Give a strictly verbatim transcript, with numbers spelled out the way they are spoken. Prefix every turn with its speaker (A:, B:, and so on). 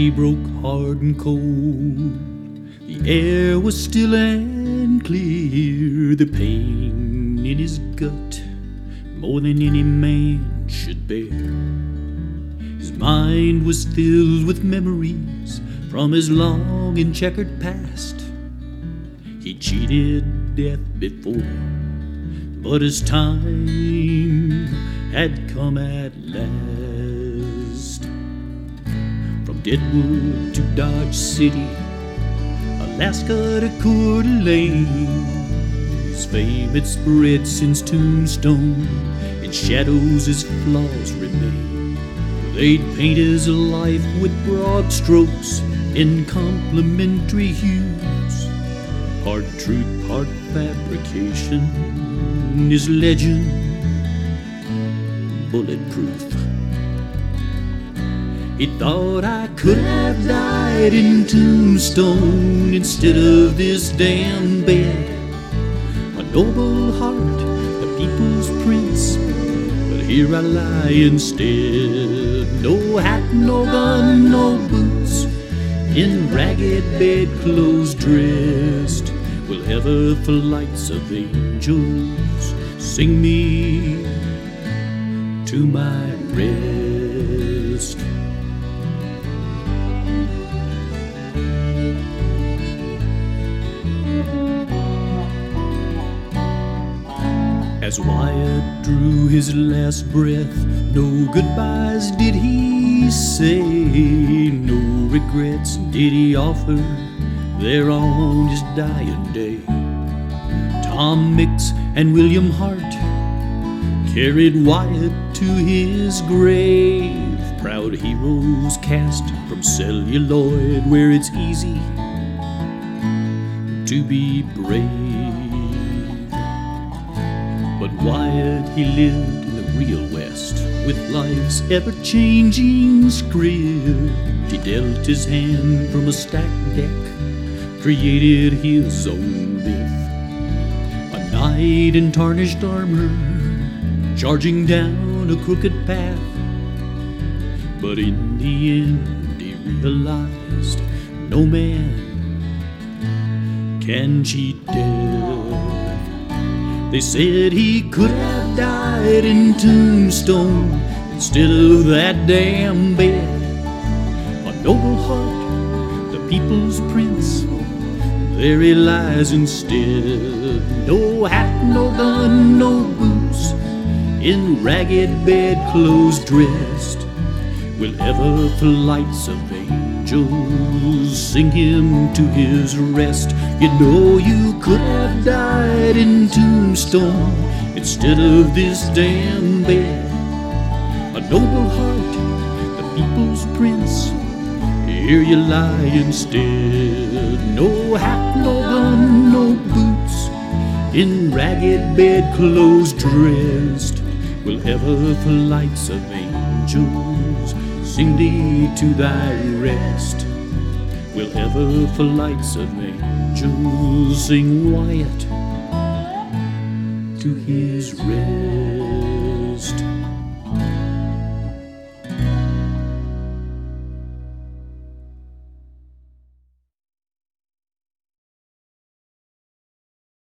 A: day broke hard and cold. The air was still and clear. The pain in his gut, more than any man should bear. His mind was filled with memories from his long and checkered past. He cheated death before, but his time had come at last. From Deadwood to Dodge City, Alaska to Coeur d'Alene, his fame had spread since Tombstone. In shadows his flaws remain. They'd paint his life with broad strokes in complementary hues. Part truth, part fabrication, his legend bulletproof. He thought I could have died in Tombstone instead of this damn bed. A noble heart, the people's prince, but here I lie instead. No hat, no gun, no boots, in ragged bedclothes dressed. Will ever flights of angels sing me to my rest? As Wyatt drew his last breath, no goodbyes did he say, no regrets did he offer there on his dying day. Tom Mix and William Hart carried Wyatt to his grave, proud heroes cast from celluloid where it's easy to be brave. But Wyatt, he lived in the real West with life's ever-changing script. He dealt his hand from a stacked deck, created his own myth. A knight in tarnished armor, charging down a crooked path. But in the end he realized no man can cheat death. They said he could have died in Tombstone instead of that damn bed. A noble heart, the people's prince, there he lies instead. No hat, no gun, no boots, in ragged bedclothes dressed. Will ever flights of angels sing him to his rest? You know you could have died in Tombstone instead of this damn bed. A noble heart, the people's prince, here you lie instead. No hat, no gun, no boots, in ragged bedclothes dressed. Will ever flights of angels sing thee to thy rest? Will ever flights of angels sing Wyatt to his rest?